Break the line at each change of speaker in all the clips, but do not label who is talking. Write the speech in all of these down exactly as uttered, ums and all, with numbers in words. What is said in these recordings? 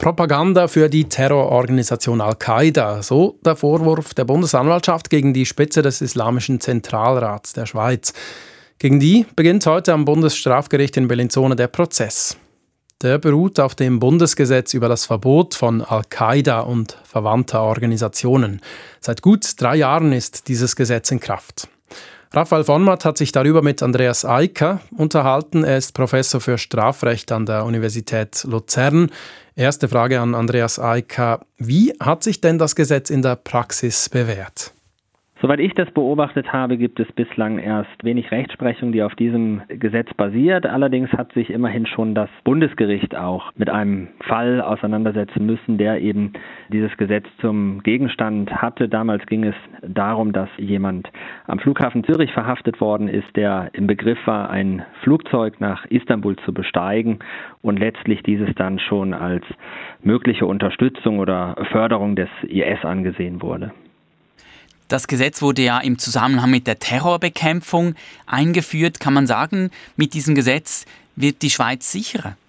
Propaganda für die Terrororganisation Al-Qaida. So der Vorwurf der Bundesanwaltschaft gegen die Spitze des Islamischen Zentralrats der Schweiz. Gegen die beginnt heute am Bundesstrafgericht in Bellinzona der Prozess. Der beruht auf dem Bundesgesetz über das Verbot von Al-Qaida und verwandter Organisationen. Seit gut drei Jahren ist dieses Gesetz in Kraft. Raphael Vonmatt hat sich darüber mit Andreas Eicker unterhalten. Er ist Professor für Strafrecht an der Universität Luzern. Erste Frage an Andreas Eicker. Wie hat sich denn das Gesetz in der Praxis bewährt?
Soweit ich das beobachtet habe, gibt es bislang erst wenig Rechtsprechung, die auf diesem Gesetz basiert. Allerdings hat sich immerhin schon das Bundesgericht auch mit einem Fall auseinandersetzen müssen, der eben dieses Gesetz zum Gegenstand hatte. Damals ging es darum, dass jemand am Flughafen Zürich verhaftet worden ist, der im Begriff war, ein Flugzeug nach Istanbul zu besteigen und letztlich dieses dann schon als mögliche Unterstützung oder Förderung des I S angesehen wurde.
Das Gesetz wurde ja im Zusammenhang mit der Terrorbekämpfung eingeführt. Kann man sagen, mit diesem Gesetz wird die Schweiz sicherer?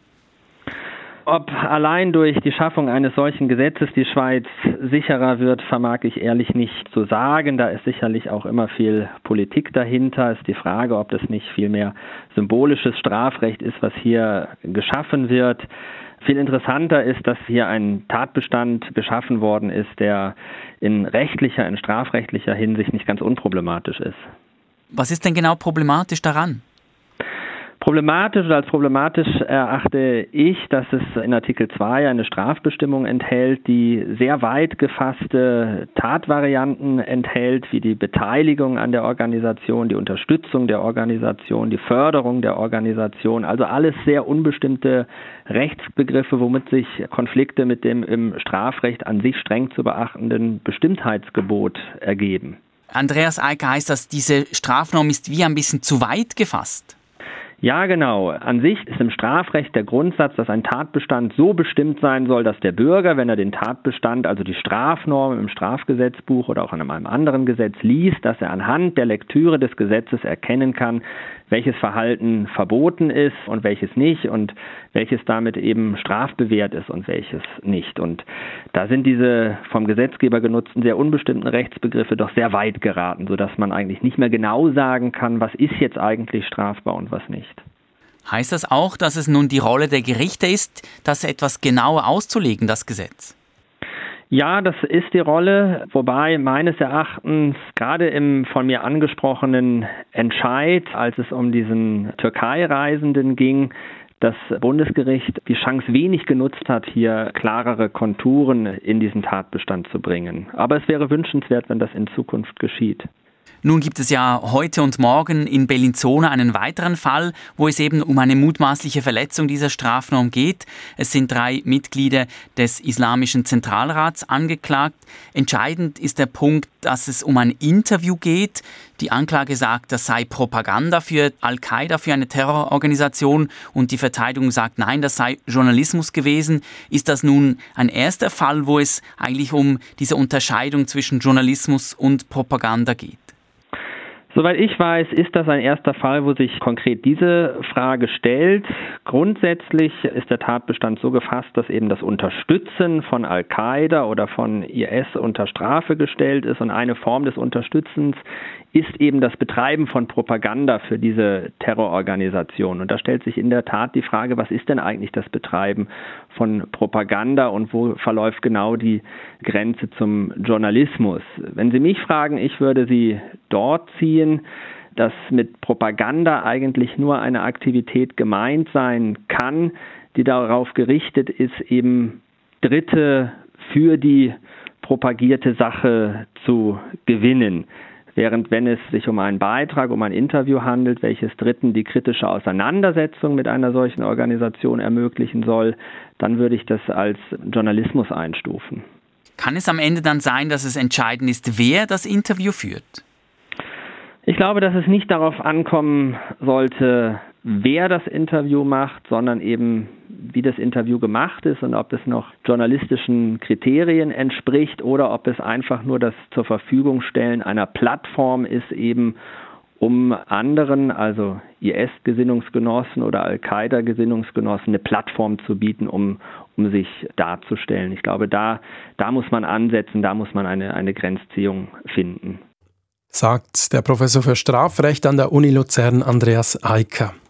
Ob allein durch die Schaffung eines solchen Gesetzes die Schweiz sicherer wird, vermag ich ehrlich nicht zu sagen. Da ist sicherlich auch immer viel Politik dahinter. Ist die Frage, ob das nicht vielmehr symbolisches Strafrecht ist, was hier geschaffen wird. Viel interessanter ist, dass hier ein Tatbestand geschaffen worden ist, der in rechtlicher, in strafrechtlicher Hinsicht nicht ganz unproblematisch ist.
Was ist denn genau problematisch daran?
Problematisch oder als problematisch erachte ich, dass es in Artikel zwei eine Strafbestimmung enthält, die sehr weit gefasste Tatvarianten enthält, wie die Beteiligung an der Organisation, die Unterstützung der Organisation, die Förderung der Organisation, also alles sehr unbestimmte Rechtsbegriffe, womit sich Konflikte mit dem im Strafrecht an sich streng zu beachtenden Bestimmtheitsgebot ergeben.
Andreas Eicker, heißt das, diese Strafnorm ist wie ein bisschen zu weit gefasst?
Ja, genau. An sich ist im Strafrecht der Grundsatz, dass ein Tatbestand so bestimmt sein soll, dass der Bürger, wenn er den Tatbestand, also die Strafnorm im Strafgesetzbuch oder auch in einem anderen Gesetz liest, dass er anhand der Lektüre des Gesetzes erkennen kann, welches Verhalten verboten ist und welches nicht und welches damit eben strafbewehrt ist und welches nicht. Und da sind diese vom Gesetzgeber genutzten sehr unbestimmten Rechtsbegriffe doch sehr weit geraten, sodass man eigentlich nicht mehr genau sagen kann, was ist jetzt eigentlich strafbar und was nicht.
Heißt das auch, dass es nun die Rolle der Gerichte ist, das etwas genauer auszulegen, das Gesetz?
Ja, das ist die Rolle, wobei meines Erachtens gerade im von mir angesprochenen Entscheid, als es um diesen Türkei-Reisenden ging, das Bundesgericht die Chance wenig genutzt hat, hier klarere Konturen in diesen Tatbestand zu bringen. Aber es wäre wünschenswert, wenn das in Zukunft geschieht.
Nun gibt es ja heute und morgen in Bellinzona einen weiteren Fall, wo es eben um eine mutmaßliche Verletzung dieser Strafnorm geht. Es sind drei Mitglieder des Islamischen Zentralrats angeklagt. Entscheidend ist der Punkt, dass es um ein Interview geht. Die Anklage sagt, das sei Propaganda für Al-Qaida, für eine Terrororganisation, und die Verteidigung sagt, nein, das sei Journalismus gewesen. Ist das nun ein erster Fall, wo es eigentlich um diese Unterscheidung zwischen Journalismus und Propaganda geht?
Soweit ich weiß, ist das ein erster Fall, wo sich konkret diese Frage stellt. Grundsätzlich ist der Tatbestand so gefasst, dass eben das Unterstützen von Al-Qaida oder von I S unter Strafe gestellt ist, und eine Form des Unterstützens ist eben das Betreiben von Propaganda für diese Terrororganisation. Und da stellt sich in der Tat die Frage, was ist denn eigentlich das Betreiben von Propaganda und wo verläuft genau die Grenze zum Journalismus? Wenn Sie mich fragen, ich würde sie dort ziehen, dass mit Propaganda eigentlich nur eine Aktivität gemeint sein kann, die darauf gerichtet ist, eben Dritte für die propagierte Sache zu gewinnen. Während wenn es sich um einen Beitrag, um ein Interview handelt, welches Dritten die kritische Auseinandersetzung mit einer solchen Organisation ermöglichen soll, dann würde ich das als Journalismus einstufen.
Kann es am Ende dann sein, dass es entscheidend ist, wer das Interview führt?
Ich glaube, dass es nicht darauf ankommen sollte, wer das Interview macht, sondern eben, wie das Interview gemacht ist und ob es noch journalistischen Kriterien entspricht oder ob es einfach nur das zur Verfügung stellen einer Plattform ist, eben um anderen, also I S-Gesinnungsgenossen oder Al-Qaida-Gesinnungsgenossen, eine Plattform zu bieten, um, um sich darzustellen. Ich glaube, da, da muss man ansetzen, da muss man eine, eine Grenzziehung finden.
Sagt der Professor für Strafrecht an der Uni Luzern, Andreas Eicker.